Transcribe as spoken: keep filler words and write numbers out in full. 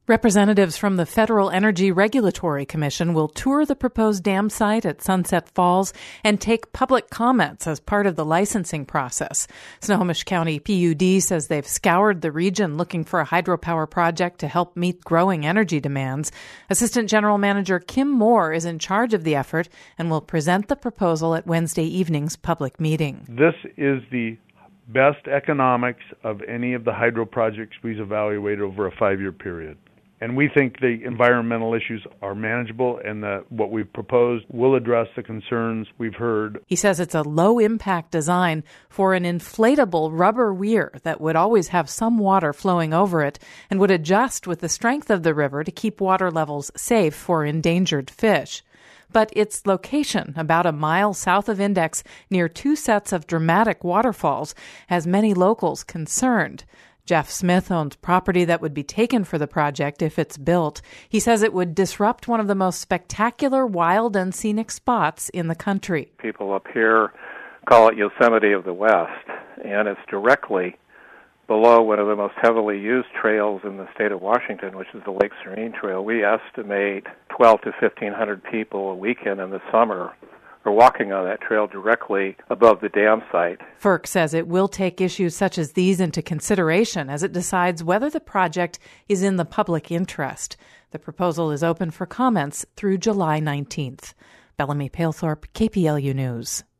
Representatives from the Federal Energy Regulatory Commission will tour the proposed dam site at Sunset Falls and take public comments as part of the licensing process. Snohomish County P U D says they've scoured the region looking for a hydropower project to help meet growing energy demands. Assistant General Manager Kim Moore is in charge of the effort and will present the proposal at Wednesday evening's public meeting. This is the best economics of any of the hydro projects we've evaluated over a five-year period. And we think the environmental issues are manageable and that what we've proposed will address the concerns we've heard. He says it's a low-impact design for an inflatable rubber weir that would always have some water flowing over it and would adjust with the strength of the river to keep water levels safe for endangered fish. But its location, about a mile south of Index, near two sets of dramatic waterfalls, has many locals concerned. Jeff Smith owns property that would be taken for the project if it's built. He says it would disrupt one of the most spectacular wild and scenic spots in the country. People up here call it Yosemite of the West, and it's directly below one of the most heavily used trails in the state of Washington, which is the Lake Serene Trail. We estimate twelve to fifteen hundred people a weekend in the summer are walking on that trail directly above the dam site. FERC says it will take issues such as these into consideration as it decides whether the project is in the public interest. The proposal is open for comments through July nineteenth. Bellamy Palethorpe, K P L U News.